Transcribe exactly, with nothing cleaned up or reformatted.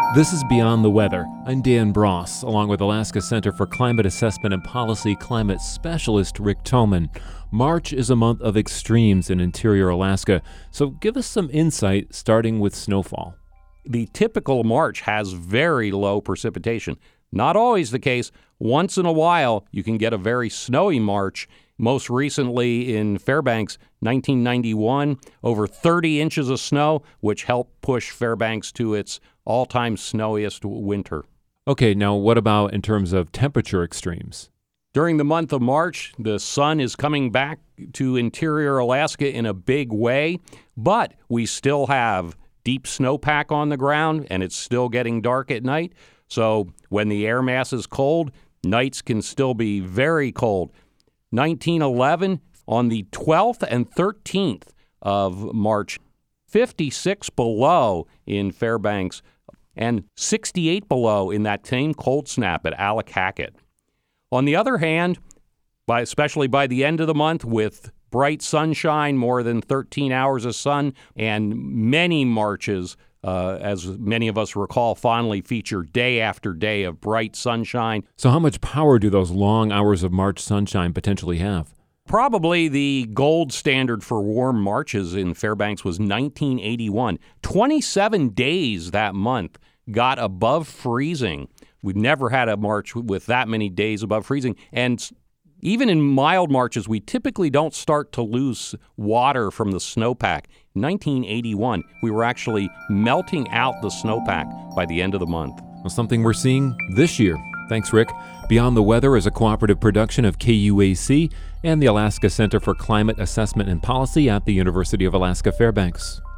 This is Beyond the Weather. I'm Dan Bross, along with Alaska Center for Climate Assessment and Policy climate specialist Rick Thoman. March is a month of extremes in interior Alaska, so give us some insight starting with snowfall. The typical March has very low precipitation. Not always the case. Once in a while, you can get a very snowy March. Most recently in Fairbanks, nineteen ninety-one, over thirty inches of snow, which helped push Fairbanks to its all-time snowiest winter. Okay, now what about in terms of temperature extremes? During the month of March, the sun is coming back to interior Alaska in a big way, but we still have deep snowpack on the ground, and it's still getting dark at night. So when the air mass is cold, nights can still be very cold. nineteen eleven, on the twelfth and thirteenth of March, fifty-six below in Fairbanks and sixty-eight below in that same cold snap at Allakaket. On the other hand, by, especially by the end of the month with bright sunshine, more than thirteen hours of sun, and many marches, uh, as many of us recall fondly, feature day after day of bright sunshine. So how much power do those long hours of March sunshine potentially have? Probably the gold standard for warm marches in Fairbanks was nineteen eighty-one. twenty-seven days that month got above freezing. We've never had a March with that many days above freezing. And even in mild marches, we typically don't start to lose water from the snowpack. In nineteen eighty-one, we were actually melting out the snowpack by the end of the month. Well, something we're seeing this year. Thanks, Rick. Beyond the Weather is a cooperative production of K U A C and the Alaska Center for Climate Assessment and Policy at the University of Alaska Fairbanks.